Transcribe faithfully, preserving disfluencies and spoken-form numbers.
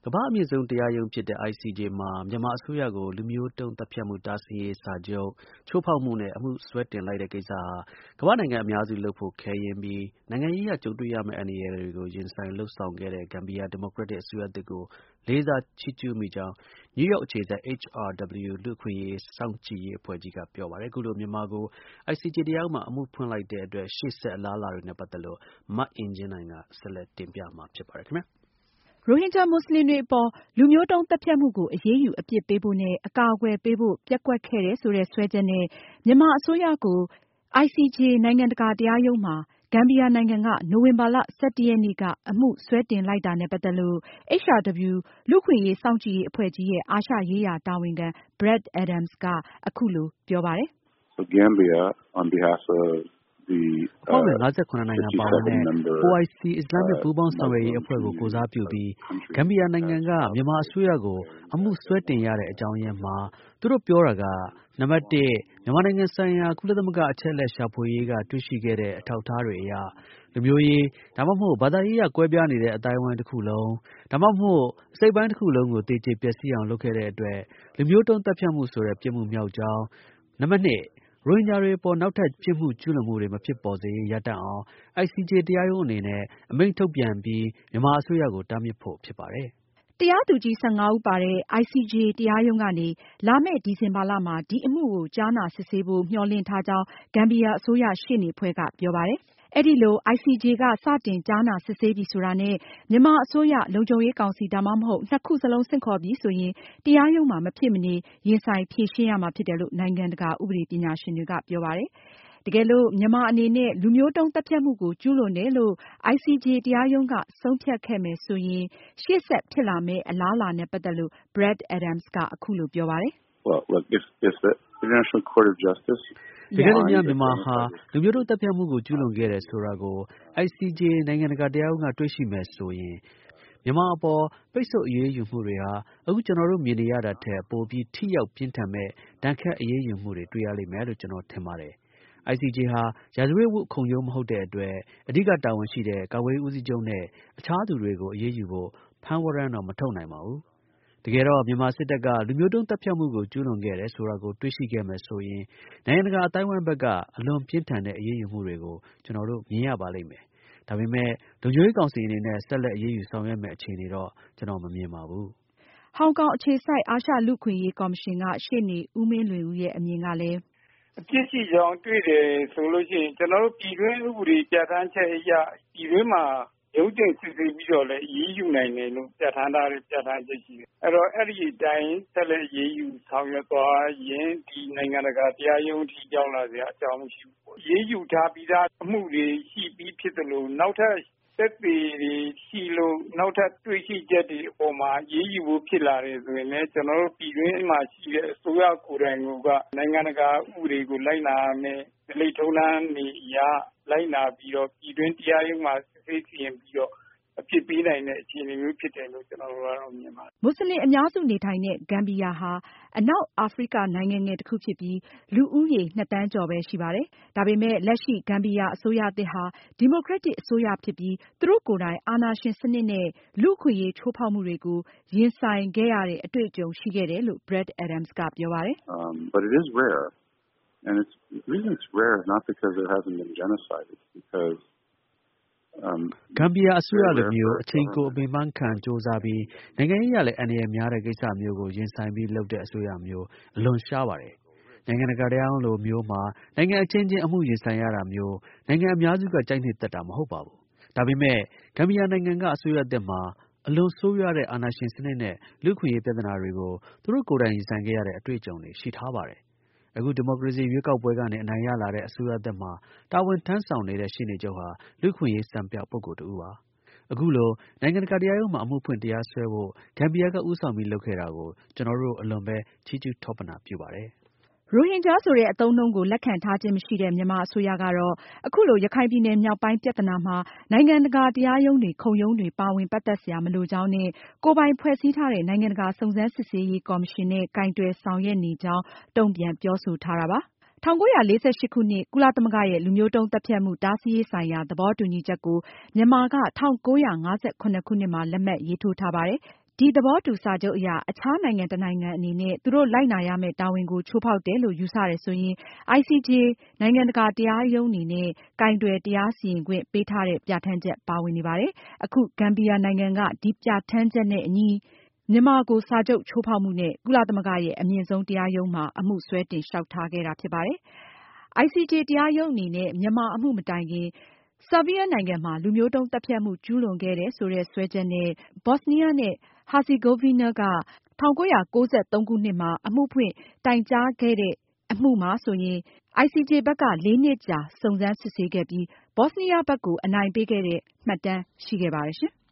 ကမ္ဘာ့အမြင့်ဆုံးတရားရုံးဖြစ်တဲ့ I C J မှာ မြန်မာအစိုးရကို လူမျိုးတုန်းသတ်ဖြတ်မှုတားဆီးရေးစာချုပ် ချိုးဖောက်မှုနဲ့ အမှုစွဲတင်လိုက်တဲ့ကိစ္စဟာ ကမ္ဘာ့နိုင်ငံအများစုလုပ်ဖို့ ခဲယဉ်းပြီး နိုင်ငံရေးအရ ကြုံတွေ့ရမယ့် အန္တရာယ်တွေကို ရင်ဆိုင်လုပ်ဆောင်ခဲ့တဲ့ ဂမ်ဘီယာ ဒီမိုကရက်တစ်အစိုးရသစ်ကို လေးစားချီးကျူးမိကြောင်း နယူးယောက်အခြေစိုက် H R W လူ့အခွင့်အရေးစောင့်ကြည့်ရေးအဖွဲ့ကြီးက ပြောပါတယ်။ အခုလို မြန်မာကို I C J တရားရုံးမှာ အမှုဖွင့်လိုက်တဲ့အတွက် ရှေ့ဆက်အလားအလာတွေနဲ့ပတ်သက်လို့ မအင်ကြင်းနိုင်က ဆက်လက်တင်ပြမှာဖြစ်ပါတယ်ခင်ဗျာ။ရိုဟင်ဂျာမွတ်စလင်တွေအပေါ် လူမျိုးတုန်းသတ်ဖြတ်မှုကို အရေးယူအပြစ်ပေးဖို့နဲ့ အကာအကွယ်ပေးဖို့ ပျက်ကွက်ခဲ့တယ်ဆိုတဲ့ စွဲချက်နဲ့ မြန်မာအစိုးရကို I C J နိုင်ငံတကာတရားရုံးမှာ ဂမ်ဘီယာနိုင်ငံက နိုဝင်ဘာလ ၁၁ ရက်နေ့က အမှုစွဲတင်လိုက်တာနဲ့ ပတ်သက်လို့ H R W လူ့အခွင့်အရေးစောင့်ကြည့်ရေးအဖွဲ့ကြီးရဲ့ အာရှရေးရာတာဝန်ခံ Brad Adams က အခုလိုပြောပါတယ်။ Gambia on behalf of the အဖွဲ့ဝင် ၅၇ နိုင်ငံပါဝင်တဲ့ O I C အစ္စလာမ်မစ်ပူးပေါင်းဆောင်ရွက်ရေးအဖွဲ့ကို ကိုယ်စားပြုပြီး ဂမ်ဘီယာနိုင်ငံက မြန်မာအစိုးရကို အမှုစွဲတင်ရတဲ့အကြောင်းရင်းမှာ သူတို့ပြောတာက နံပါတ်တစ် မြန်မာနိုင်ငံဆိုင်ရာ ကုလသမဂ္ဂအချက်အလက်ရှာဖွေရေးက တွေ့ရှိခဲ့တဲ့ အထောက်အထားတွေအရ လူမျိုးရေး ဒါမှမဟုတ် ဘာသာရေးအရ ကွဲပြားနေတဲ့ အသိုင်းအဝိုင်းတခုလုံး ဒါမှမဟုတ် အစိတ်အပိုင်းတခုလုံးကို သေကျေပျက်စီးအောင်လုပ်ခဲ့တဲ့အတွက် လူမျိုးတုန်းသတ်ဖြတ်မှုဆိုတဲ့ ပြစ်မှုမြောက်ကြောင်း၊ နံပါတ်နှစ် ရိုဟင်ဂျာတွေအပေါ် နောက်ထပ်ပြစ်မှုကျူးလွန်မှုတွေ မဖြစ်ပေါ်စေရေး ရပ်တန့်အောင် I C J တရားရုံးအနေနဲ့ အမိန့်ထုတ်ပြန်ပြီး မြန်မာအစိုးရကို တားမြစ်ဖို့ဖြစ်ပါတယ်။ တရားသူကြီး ၁၅ ဦးပါတဲ့ I C J တရားရုံးကနေ လာမယ့် ဒီဇင်ဘာလမှာ ဒီအမှုကို ကြားနာစစ်ဆေးဖို့ မျှော်လင့်ထားကြောင်း ဂမ်ဘီယာအစိုးရရှေ့နေအဖွဲ့က ပြောပါတယ်။ အဲဒီလို I C J က စတင်ကြားနာစစ်ဆေးပြီဆိုတာနဲ့ မြန်မာအစိုးရ၊ လုံခြုံရေးကောင်စီ ဒါမှမဟုတ် နှစ်ခုစလုံး ဆင့်ခေါ်ပြီဆိုရင် တရားရုံးမှာ မဖြစ်မနေ ရင်ဆိုင်ဖြေရှင်းရမှာဖြစ်တယ်လို့ နိုင်ငံတကာဥပဒေပညာရှင်တွေက ပြောပါတယ်။ တကယ်လို့ မြန်မာအနေနဲ့ လူမျိုးတုန်းသတ်ဖြတ်မှုကို ကျူးလွန်တယ်လို့ I C J တရားရုံးက ဆုံးဖြတ်ခဲ့မယ်ဆိုရင် ရှေ့ဆက်ဖြစ်လာမယ့် အလားအလာနဲ့ ပတ်သက်လို့ Brad Adams က အခုလိုပြောပါတယ်။ Well, look, if, if the International Court of Justice တကယ်လို့များ မြန်မာဟာ လူမျိုးတုန်းသတ်ဖြတ်မှုကို ကျူးလွန်ခဲ့တယ်ဆိုတာကို I C J နိုင်ငံတကာတရားရုံးက တွေ့ရှိမယ်ဆိုရင် မြန်မာအပေါ် ပိတ်ဆို့အရေးယူမှုတွေဟာ အခုကျနော်တို့ မြင်နေရတာထက် ပိုပြီး ထိရောက်ပြင်းထန်မယ့် ဒဏ်ခတ်အရေးယူမှုတွေ တွေ့ရလိမ့်မယ်လို့ ကျနော်ထင်ပါတယ်။ I C J ဟာ ရာဇဝတ်မှုခုံရုံးမဟုတ်တဲ့အတွက် အဓိကတာဝန်ရှိတဲ့ ကာကွယ်ရေးဦးစီးချုပ်နဲ့ အခြားသူတွေကို အရေးယူဖို့ ဖမ်းဝရမ်းတော့ မထုတ်နိုင်ပါဘူး။ တကယ်တော့ မြန်မာစစ်တပ်က လူမျိုးတုန်းသတ်ဖြတ်မှုကို ကျူးလွန်ခဲ့တယ်ဆိုတာကို တွေ့ရှိခဲ့မယ်ဆိုရင် နိုင်ငံတကာအသိုင်းအဝိုင်းဘက်က အလွန်ပြင်းထန်တဲ့အရေးယူမှုတွေကို ကျနော်တို့ မြင်ရပါလိမ့်မယ်။ ဒါပေမဲ့ လုံခြုံရေးကောင်စီအနေနဲ့ ဆက်လက်အရေးယူဆောင်ရွက်မယ့်အခြေအနေတော့ ကျနော်မမြင်ပါဘူး။ ဟောင်ကောင်အခြေစိုက် အာရှလူ့အခွင့်အရေးကော်မရှင်က ရှေ့နေဦးမင်းလွင်ဦးရဲ့ အမြင်ကလည်းအပြစ်ရှိကြောင်းတွေ့တယ်ဆိုလို့ရှိရင် ကျနော်တို့ပြည်တွင်းဥပဒေပြဌာန်းချက်အရ ပြည်တွင်းမှာရုံးတင်စစ်ဆေးပြီးတော့လည်း အရေးယူနိုင်တယ်လို့ ပြဌာန်းထားတဲ့ပြဌာန်းချက်ရှိတယ်။ အဲဒီတော့ အဲဒီအတိုင်းဆက်လက်အရေးယူဆောင်ရွက်သွားရင် ဒီနိုင်ငံတကာတရားရုံးအထိရောက်လာစရာအကြောင်းမရှိဘူးပေါ့။ အရေးယူထားပြီးသားအမှုတွေရှိပြီးဖြစ်သလို နောက်ထပ်သက်သေတွေရှိလို့ နောက်ထပ်တွေ့ရှိချက်တွေအပေါ်မှာ အရေးယူဖို့ဖြစ်လာတယ်ဆိုရင်လည်း ကျနော်တို့ပြည်တွင်းမှာရှိတဲ့အစိုးရကိုယ်တိုင်က နိုင်ငံတကာဥပဒေကိုလိုက်နာရမယ် ဓလေ့ထုံးတမ်းတွေအရ လိုက်နာပြီးတော့ ပြည်တွင်းတရားရုံးမှာစစ်ဆေးစီရင်ပြီးတော့ အပြစ်ပေးနိုင်တဲ့အခြေအနေမျိုးဖြစ်တယ်လို့ ကျနော်တို့ကတော့မြင်ပါတယ်။ မွတ်စလင်အများစုနေထိုင်တဲ့ ဂမ်ဘီယာဟာ အနောက်အာဖရိကနိုင်ငံငယ်တခုဖြစ်ပြီး လူဦးရေ နှစ်သန်းကျော်ပဲရှိပါတယ်။ ဒါပေမဲ့ လက်ရှိ ဂမ်ဘီယာအစိုးရသစ်ဟာ ဒီမိုကရက်တစ်အစိုးရဖြစ်ပြီး သူတို့ကိုယ်တိုင် အာဏာရှင်စနစ်နဲ့ လူ့အခွင့်အရေးချိုးဖောက်မှုတွေကို ရင်ဆိုင်ခဲ့ရတဲ့ အတွေ့အကြုံရှိခဲ့တယ်လို့ Brad Adams ကပြောပါတယ်။ But it is rare, and it's the reason it's rare is not because there hasn't been genocide, it's because ဂမ်ဘီယာအစိုးရလိုမျိုး အချိန်ကိုအပင်ပန်းခံကြိုးစားပြီး နိုင်ငံရေးအရလည်း အန္တရာယ်များတဲ့ကိစ္စမျိုးကို ရင်ဆိုင်ပြီးလုပ်တဲ့အစိုးရမျိုး အလွန်ရှားပါတယ်။ နိုင်ငံတကာတရားရုံးလိုမျိုးမှာ နိုင်ငံအချင်းချင်း အမှုရင်ဆိုင်ရတာမျိုး နိုင်ငံအများစုက ကြိုက်နှစ်သက်တာမဟုတ်ပါဘူး။ ဒါပေမဲ့ ဂမ်ဘီယာနိုင်ငံက အစိုးရသစ်မှာ အလွန်ဆိုးရွားတဲ့ အာဏာရှင်စနစ်နဲ့ လူ့အခွင့်အရေးပြဿနာတွေကို သူတို့ကိုယ်တိုင်ရင်ဆိုင်ခဲ့ရတဲ့ အတွေ့အကြုံတွေရှိထားပါတယ်။ အခု ဒီမိုကရေစီရွေးကောက်ပွဲကနေ အနိုင်ရလာတဲ့အစိုးရသစ်မှာ တာဝန်ထမ်းဆောင်နေတဲ့ ရှေ့နေချုပ်ဟာ လူ့အခွင့်အရေးစံပြပုဂ္ဂိုလ်တဦးပါ။ အခုလို နိုင်ငံတကာတရားရုံးမှာ အမှုဖွင့်တရားစွဲဖို့ ဂမ်ဘီယာက ဦးဆောင်ပြီးလုပ်ခဲ့တာကို ကျနော်တို့ အလွန်ပဲ ချီးကျူးထောပနာပြုပါတယ်။ရိုဟင်ဂျာဆိုတဲ့အသုံးအနှုန်းကို လက်ခံထားခြင်းမရှိတဲ့ မြန်မာအစိုးရကတော့ အခုလို ရခိုင်ပြည်နယ်မြောက်ပိုင်းပြဿနာမှာ နိုင်ငံတကာတရားရုံးတွေ ခုံရုံးတွေ ပါဝင်ပတ်သက်စရာမလိုကြောင်းနဲ့ ကိုယ်ပိုင်ဖွဲ့စည်းထားတဲ့ နိုင်ငံတကာစုံစမ်းစစ်ဆေးရေးကော်မရှင်နဲ့ ကိုင်တွယ်ဆောင်ရွက်နေကြောင်း တုန့်ပြန်ပြောဆိုထားတာပါ။ ၁၉၄၈ ခုနှစ် ကုလသမဂ္ဂရဲ့ လူမျိုးတုန်းသတ်ဖြတ်မှု တားဆီးရေးဆိုင်ရာ သဘောတူညီချက်ကို မြန်မာက ၁၉၅၇ ခုနှစ်မှာ လက်မှတ်ရေးထိုးထားပါတယ်။ ဒီဒီသဘောတူစာချုပ်အရ အခြားနိုင်ငံတစ်နိုင်ငံအနေနဲ့သူတို့လိုက်နာရမယ့်တာဝန်ကိုချိုးဖောက်တယ်လို့ယူဆတယ်ဆိုရင် အိုင်စီဂျေ နိုင်ငံတကာတရားရုံးအနေနဲ့ကိုင်တွယ်တရားစီရင်ခွင့်ပေးထားတဲ့ပြဌာန်းချက်ပါဝင်နေပါတယ်။ အခု ဂမ်ဘီယာနိုင်ငံကဒီပြဌာန်းချက်နဲ့အညီမြန်မာကိုစာချုပ်ချိုးဖောက်မှုနဲ့ ကုလသမဂ္ဂရဲ့အမြင့်ဆုံးတရားရုံးမှာအမှုစွဲတင်လျှောက်ထားခဲ့တာဖြစ်ပါတယ်။ အိုင်စီဂျေ တရားရုံးအနေနဲ့မြန်မာအမှုမတိုင်ခင် ဆာဗီးယားနိုင်ငံမှာလူမျိုးတုန်းသတ်ဖြတ်မှုကျူးလွန်ခဲ့တယ်ဆိုတဲ့စွဲချက်နဲ့ ဘော့စနီးယားနဲ့ ဟာဇီဂိုဗီနားက ၁၉၉၃ ခုနှစ်မှာအမှုဖွင့်တိုင်ကြားခဲ့တဲ့အမှုမှာဆိုရင် အိုင်စီဂျေ ဘက်က လေးနှစ်ကြာစုံစမ်းစစ်ဆေးခဲ့ပြီး ဘော့စနီးယားဘက်ကိုအနိုင်ပေးခဲ့တဲ့မှတ်တမ်းရှိခဲ့ပါတယ်ရှင်။